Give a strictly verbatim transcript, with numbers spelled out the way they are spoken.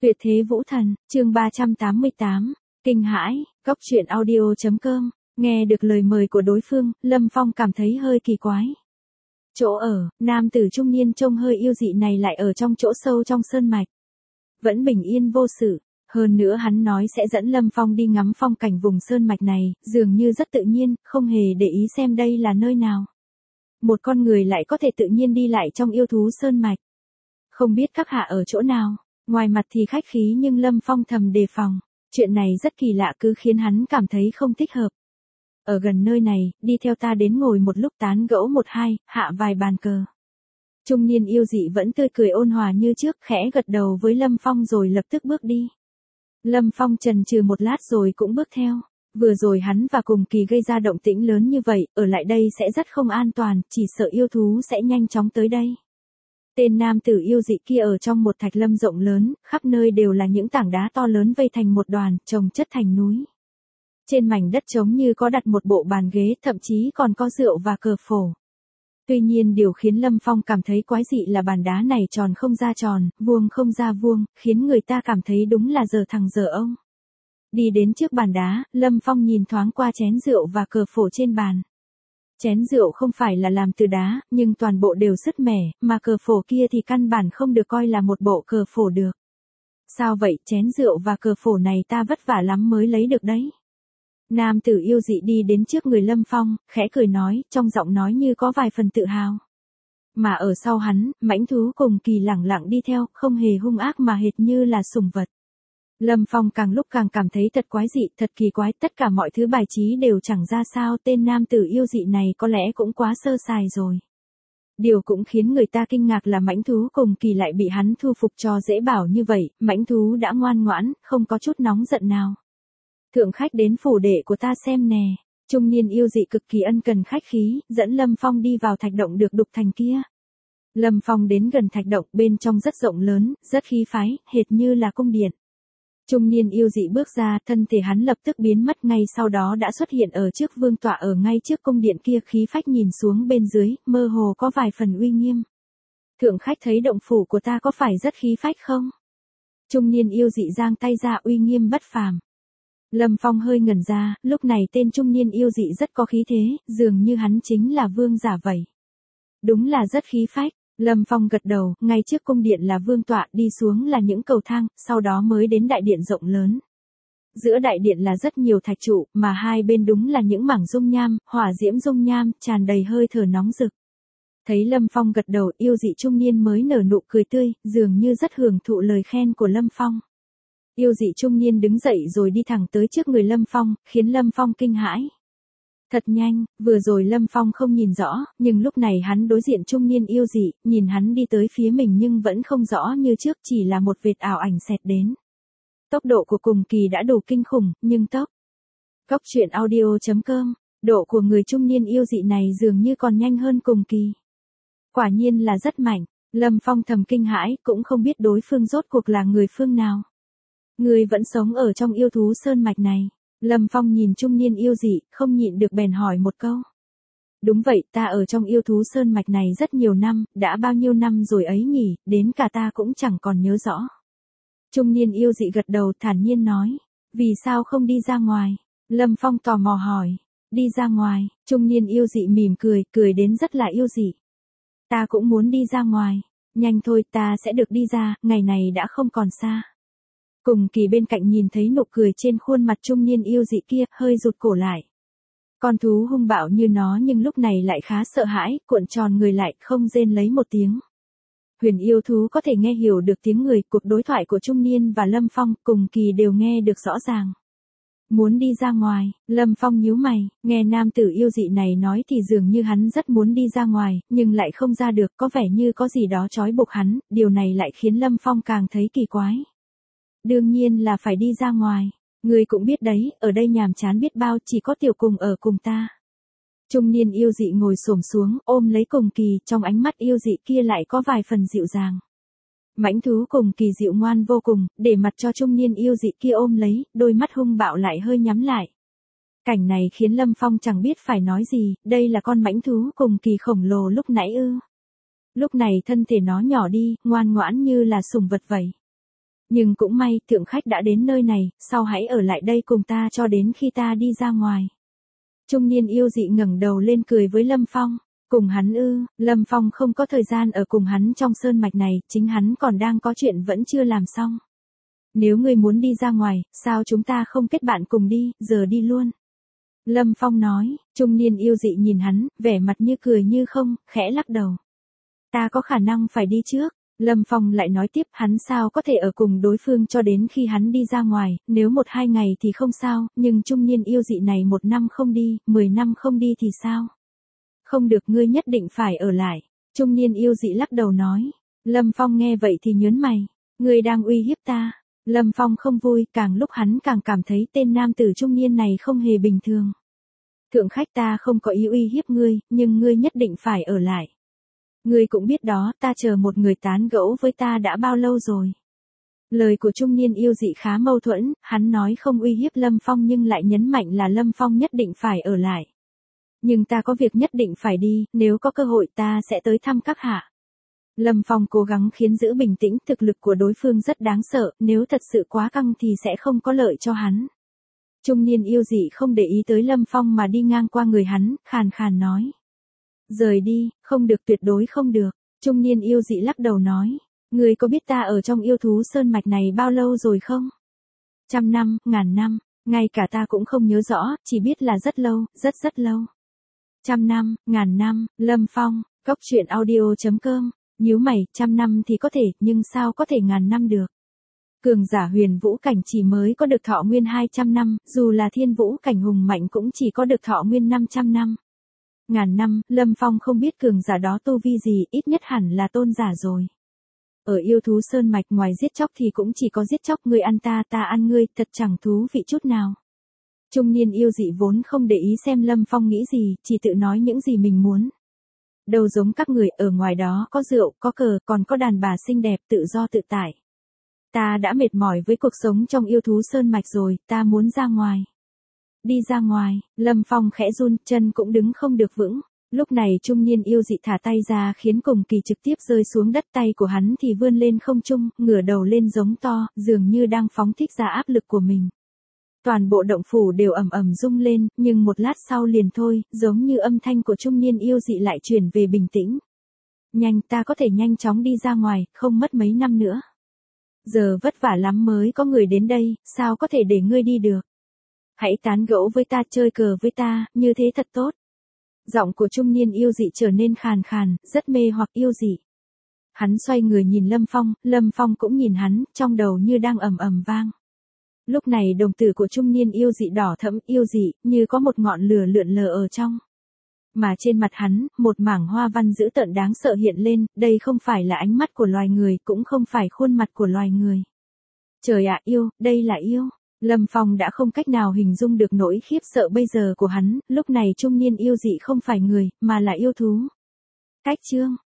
Tuyệt thế vũ thần, chương ba trăm tám mươi tám, kinh hãi, góc truyện audio.com, nghe được lời mời của đối phương, Lâm Phong cảm thấy hơi kỳ quái. Chỗ ở, nam tử trung niên trông hơi yêu dị này lại ở trong chỗ sâu trong sơn mạch. Vẫn bình yên vô sự, hơn nữa hắn nói sẽ dẫn Lâm Phong đi ngắm phong cảnh vùng sơn mạch này, dường như rất tự nhiên, không hề để ý xem đây là nơi nào. Một con người lại có thể tự nhiên đi lại trong yêu thú sơn mạch. Không biết các hạ ở chỗ nào. Ngoài mặt thì khách khí nhưng Lâm Phong thầm đề phòng, chuyện này rất kỳ lạ cứ khiến hắn cảm thấy không thích hợp. Ở gần nơi này, đi theo ta đến ngồi một lúc tán gẫu một hai, hạ vài bàn cờ. Trung niên yêu dị vẫn tươi cười ôn hòa như trước, khẽ gật đầu với Lâm Phong rồi lập tức bước đi. Lâm Phong chần chừ một lát rồi cũng bước theo. Vừa rồi hắn và Cùng Kỳ gây ra động tĩnh lớn như vậy, ở lại đây sẽ rất không an toàn, chỉ sợ yêu thú sẽ nhanh chóng tới đây. Tên nam tử yêu dị kia ở trong một thạch lâm rộng lớn, khắp nơi đều là những tảng đá to lớn vây thành một đoàn, chồng chất thành núi. Trên mảnh đất trống như có đặt một bộ bàn ghế, thậm chí còn có rượu và cờ phổ. Tuy nhiên điều khiến Lâm Phong cảm thấy quái dị là bàn đá này tròn không ra tròn, vuông không ra vuông, khiến người ta cảm thấy đúng là giờ thằng giờ ông. Đi đến trước bàn đá, Lâm Phong nhìn thoáng qua chén rượu và cờ phổ trên bàn. Chén rượu không phải là làm từ đá, nhưng toàn bộ đều sứt mẻ, mà cờ phổ kia thì căn bản không được coi là một bộ cờ phổ được. Sao vậy, chén rượu và cờ phổ này ta vất vả lắm mới lấy được đấy. Nam tử yêu dị đi đến trước người Lâm Phong, khẽ cười nói, trong giọng nói như có vài phần tự hào. Mà ở sau hắn, mãnh thú Cùng Kỳ lẳng lặng đi theo, không hề hung ác mà hệt như là sủng vật. Lâm Phong càng lúc càng cảm thấy thật quái dị, thật kỳ quái, tất cả mọi thứ bài trí đều chẳng ra sao, tên nam tử yêu dị này có lẽ cũng quá sơ sài rồi. Điều cũng khiến người ta kinh ngạc là mãnh thú Cùng Kỳ lại bị hắn thu phục cho dễ bảo như vậy, mãnh thú đã ngoan ngoãn, không có chút nóng giận nào. Thượng khách đến phủ đệ của ta xem nè, trung niên yêu dị cực kỳ ân cần khách khí, dẫn Lâm Phong đi vào thạch động được đục thành kia. Lâm Phong đến gần thạch động, bên trong rất rộng lớn, rất khí phái, hệt như là cung điện. Trung niên yêu dị bước ra, thân thể hắn lập tức biến mất, ngay sau đó đã xuất hiện ở trước vương tọa ở ngay trước cung điện kia, khí phách nhìn xuống bên dưới, mơ hồ có vài phần uy nghiêm. Thượng khách thấy động phủ của ta có phải rất khí phách không? Trung niên yêu dị giang tay ra, uy nghiêm bất phàm. Lâm Phong hơi ngẩn ra, lúc này tên trung niên yêu dị rất có khí thế, dường như hắn chính là vương giả vậy. Đúng là rất khí phách. Lâm Phong gật đầu, ngay trước cung điện là vương tọa, đi xuống là những cầu thang, sau đó mới đến đại điện rộng lớn. Giữa đại điện là rất nhiều thạch trụ, mà hai bên đúng là những mảng dung nham, hỏa diễm dung nham, tràn đầy hơi thở nóng rực. Thấy Lâm Phong gật đầu, yêu dị trung niên mới nở nụ cười tươi, dường như rất hưởng thụ lời khen của Lâm Phong. Yêu dị trung niên đứng dậy rồi đi thẳng tới trước người Lâm Phong, khiến Lâm Phong kinh hãi. Thật nhanh, vừa rồi Lâm Phong không nhìn rõ, nhưng lúc này hắn đối diện trung niên yêu dị, nhìn hắn đi tới phía mình nhưng vẫn không rõ như trước, chỉ là một vệt ảo ảnh xẹt đến. Tốc độ của Cùng Kỳ đã đủ kinh khủng, nhưng tốc. Góc truyện audio.com, độ của người trung niên yêu dị này dường như còn nhanh hơn Cùng Kỳ. Quả nhiên là rất mạnh, Lâm Phong thầm kinh hãi, cũng không biết đối phương rốt cuộc là người phương nào. Người vẫn sống ở trong yêu thú sơn mạch này. Lâm Phong nhìn trung niên yêu dị, không nhịn được bèn hỏi một câu. Đúng vậy, ta ở trong yêu thú sơn mạch này rất nhiều năm, đã bao nhiêu năm rồi ấy nhỉ, đến cả ta cũng chẳng còn nhớ rõ. Trung niên yêu dị gật đầu thản nhiên nói, vì sao không đi ra ngoài? Lâm Phong tò mò hỏi, đi ra ngoài, trung niên yêu dị mỉm cười, cười đến rất là yêu dị. Ta cũng muốn đi ra ngoài, nhanh thôi ta sẽ được đi ra, ngày này đã không còn xa. Cùng Kỳ bên cạnh nhìn thấy nụ cười trên khuôn mặt trung niên yêu dị kia, hơi rụt cổ lại. Con thú hung bạo như nó nhưng lúc này lại khá sợ hãi, cuộn tròn người lại, không rên lấy một tiếng. Huyền yêu thú có thể nghe hiểu được tiếng người, cuộc đối thoại của trung niên và Lâm Phong, Cùng Kỳ đều nghe được rõ ràng. Muốn đi ra ngoài, Lâm Phong nhíu mày, nghe nam tử yêu dị này nói thì dường như hắn rất muốn đi ra ngoài, nhưng lại không ra được, có vẻ như có gì đó trói buộc hắn, điều này lại khiến Lâm Phong càng thấy kỳ quái. Đương nhiên là phải đi ra ngoài. Ngươi cũng biết đấy, ở đây nhàm chán biết bao, chỉ có Tiểu Cùng ở cùng ta. Trung niên yêu dị ngồi xổm xuống, ôm lấy Cùng Kỳ, trong ánh mắt yêu dị kia lại có vài phần dịu dàng. Mãnh thú Cùng Kỳ dịu ngoan vô cùng, để mặt cho trung niên yêu dị kia ôm lấy, đôi mắt hung bạo lại hơi nhắm lại. Cảnh này khiến Lâm Phong chẳng biết phải nói gì, đây là con mãnh thú Cùng Kỳ khổng lồ lúc nãy ư? Lúc này thân thể nó nhỏ đi, ngoan ngoãn như là sủng vật vậy. Nhưng cũng may, thượng khách đã đến nơi này, sau hãy ở lại đây cùng ta cho đến khi ta đi ra ngoài. Trung niên yêu dị ngẩng đầu lên cười với Lâm Phong. Cùng hắn ư? Lâm Phong không có thời gian ở cùng hắn trong sơn mạch này, chính hắn còn đang có chuyện vẫn chưa làm xong. Nếu ngươi muốn đi ra ngoài, sao chúng ta không kết bạn cùng đi, giờ đi luôn. Lâm Phong nói, trung niên yêu dị nhìn hắn, vẻ mặt như cười như không, khẽ lắc đầu. Ta có khả năng phải đi trước. Lâm Phong lại nói tiếp, hắn sao có thể ở cùng đối phương cho đến khi hắn đi ra ngoài, nếu một hai ngày thì không sao, nhưng trung niên yêu dị này một năm không đi, mười năm không đi thì sao? Không được, ngươi nhất định phải ở lại. Trung niên yêu dị lắc đầu nói. Lâm Phong nghe vậy thì nhớn mày. Ngươi đang uy hiếp ta. Lâm Phong không vui, càng lúc hắn càng cảm thấy tên nam tử trung niên này không hề bình thường. Thượng khách, ta không có ý uy hiếp ngươi, nhưng ngươi nhất định phải ở lại. Ngươi cũng biết đó, ta chờ một người tán gẫu với ta đã bao lâu rồi. Lời của trung niên yêu dị khá mâu thuẫn, hắn nói không uy hiếp Lâm Phong nhưng lại nhấn mạnh là Lâm Phong nhất định phải ở lại. Nhưng ta có việc nhất định phải đi, nếu có cơ hội ta sẽ tới thăm các hạ. Lâm Phong cố gắng khiến giữ bình tĩnh, thực lực của đối phương rất đáng sợ, nếu thật sự quá căng thì sẽ không có lợi cho hắn. Trung niên yêu dị không để ý tới Lâm Phong mà đi ngang qua người hắn, khàn khàn nói. Rời đi, không được, tuyệt đối không được. Trung niên yêu dị lắc đầu nói. Ngươi có biết ta ở trong yêu thú sơn mạch này bao lâu rồi không? Trăm năm, ngàn năm, ngay cả ta cũng không nhớ rõ, chỉ biết là rất lâu, rất rất lâu. Trăm năm, ngàn năm, Lâm Phong, cốc truyện audio chấm com, nhíu mày, trăm năm thì có thể, nhưng sao có thể ngàn năm được? Cường giả huyền vũ cảnh chỉ mới có được thọ nguyên hai trăm năm, dù là thiên vũ cảnh hùng mạnh cũng chỉ có được thọ nguyên năm trăm năm. Ngàn năm, Lâm Phong không biết cường giả đó tu vi gì, ít nhất hẳn là tôn giả rồi. Ở yêu thú sơn mạch ngoài giết chóc thì cũng chỉ có giết chóc, ngươi ăn ta ta ăn ngươi, thật chẳng thú vị chút nào. Trung niên yêu dị vốn không để ý xem Lâm Phong nghĩ gì, chỉ tự nói những gì mình muốn. Đâu giống các người, ở ngoài đó có rượu, có cờ, còn có đàn bà xinh đẹp, tự do tự tại. Ta đã mệt mỏi với cuộc sống trong yêu thú sơn mạch rồi, ta muốn ra ngoài. Đi ra ngoài, Lâm Phong khẽ run, chân cũng đứng không được vững. Lúc này trung niên yêu dị thả tay ra khiến cùng kỳ trực tiếp rơi xuống đất, tay của hắn thì vươn lên không trung, ngửa đầu lên giống to, dường như đang phóng thích ra áp lực của mình. Toàn bộ động phủ đều ầm ầm rung lên, nhưng một lát sau liền thôi, giống như âm thanh của trung niên yêu dị lại chuyển về bình tĩnh. Nhanh, ta có thể nhanh chóng đi ra ngoài, không mất mấy năm nữa. Giờ vất vả lắm mới có người đến đây, sao có thể để ngươi đi được? Hãy tán gẫu với ta, chơi cờ với ta, như thế thật tốt. Giọng của trung niên yêu dị trở nên khàn khàn, rất mê hoặc yêu dị. Hắn xoay người nhìn Lâm Phong, Lâm Phong cũng nhìn hắn, trong đầu như đang ầm ầm vang. Lúc này đồng tử của trung niên yêu dị đỏ thẫm, yêu dị, như có một ngọn lửa lượn lờ ở trong. Mà trên mặt hắn, một mảng hoa văn dữ tợn đáng sợ hiện lên, đây không phải là ánh mắt của loài người, cũng không phải khuôn mặt của loài người. Trời ạ, yêu, đây là yêu. Lâm Phong đã không cách nào hình dung được nỗi khiếp sợ bây giờ của hắn, lúc này trung niên yêu dị không phải người, mà là yêu thú. Cách chương